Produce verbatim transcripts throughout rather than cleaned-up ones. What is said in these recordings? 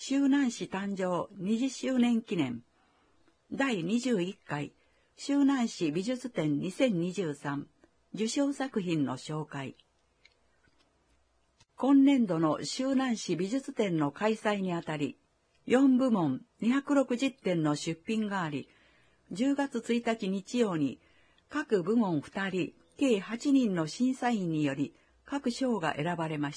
周南市誕生にじゅっしゅうねん記念だいにじゅういっかい周南市美術展にせんにじゅうさん受賞作品の紹介。今年度の周南市美術展の開催にあたり、よんぶもんにひゃくろくじゅってんの出品があり、じゅうがつついたち日曜に各部門ふたり、計はちにんの審査員により各賞が選ばれました。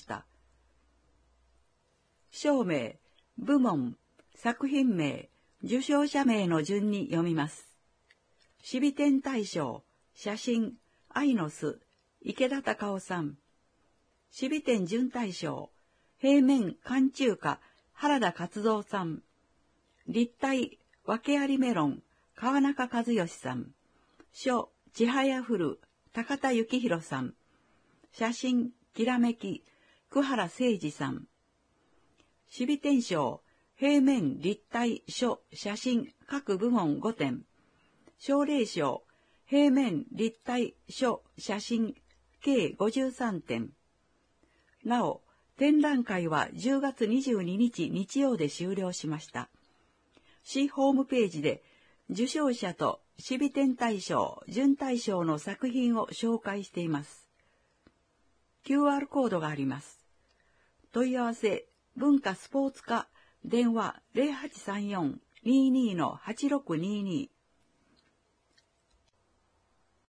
賞名、部門、作品名、受賞者名の順に読みます。市美展大賞、写真、愛の巣、池田隆夫さん。市美展準大賞、平面寒中華、原田勝三さん。立体、訳ありメロン、川中和義さん。書、ちはやふる、高田幸宏さん。写真、きらめき、久原誠二さん。市美展賞、平面、立体、書、写真、各部門ごてん。奨励賞、平面、立体、書、写真、計ごじゅうさんてん。なお、展覧会はじゅうがつにじゅうににち日曜で終了しました。市ホームページで受賞者と市美展大賞、準大賞の作品を紹介しています。キューアール コードがあります。問い合わせ、文化スポーツ課、電話 ゼロはちさんよん にーにー はちろくにーにー